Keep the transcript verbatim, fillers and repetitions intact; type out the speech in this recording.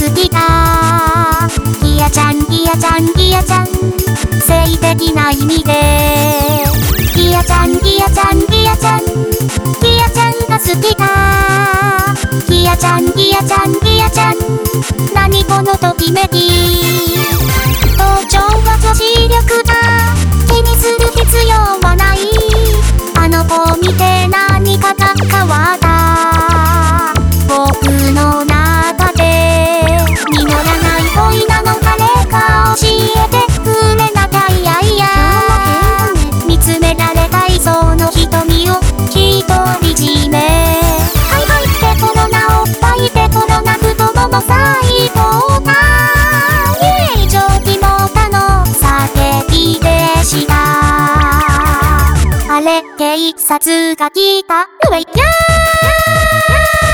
好きだ。ギアちゃんギアちゃんギアちゃん、性的な意味で。ギアちゃんギアちゃんギアちゃん、ギアちゃんが好きだ。ギアちゃんギアちゃんギアちゃん、何このときめき。登場は女子力だ、気にする必要はない。あの子見て何かが変わった。僕の中で実らない恋なの誰か教えてくれなきゃ。いやいや見つめられたいその瞳を独り占め。はいはいってコロナおっぱいでコロナ太もも最高だ。イエイ蒸気もたの叫びでした。あれ警察が来た。うわいやー